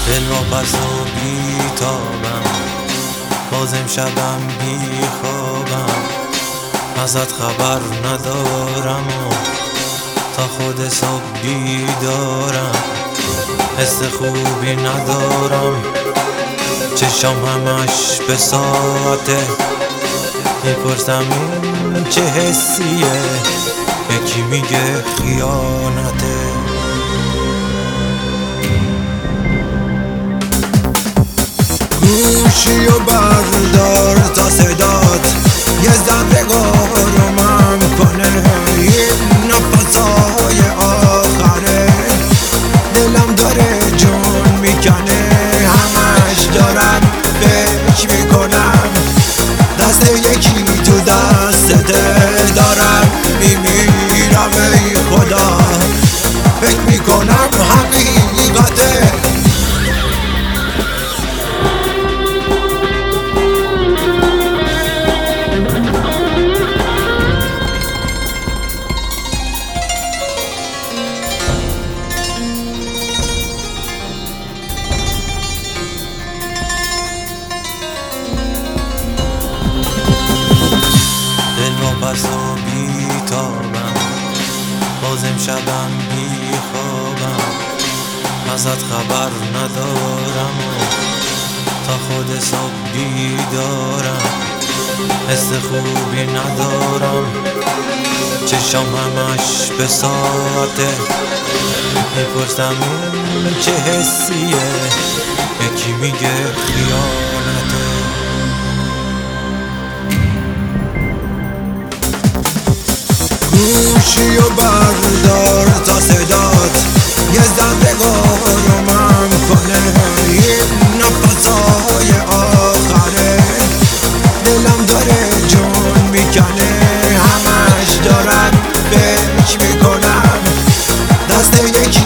دل واپس و بیتابم، باز امشبم بیخوابم، ازت خبر ندارم و تا خود صبح بیدارم. حس خوبی ندارم، چشم همش به ساعته، میپرسم این چه حسیه، یکی میگه خیانته. گوشی و بردار تا صدات یه ذره آرومم کنه، این نفسای آخره دلم داره جون میکنه، همش دارم فکر میکنم دست یکی تو دستته، دارم میمیرم ای خدا، فکر میکنم حقیقته. واپس و بیتابم، باز امشبم بیخوابم، ازت خبر ندارم و تا خود صبح بیدارم. حس خوبی ندارم، چشم همش به ساعته، میپرسم این چه حسیه، یکی میگه خیانته. گوشی و بردار تا صدات یه ذره آرومم کنه، این نفسای آخره دلم داره جون میکنه، همش دارم فکر میکنم دست یکی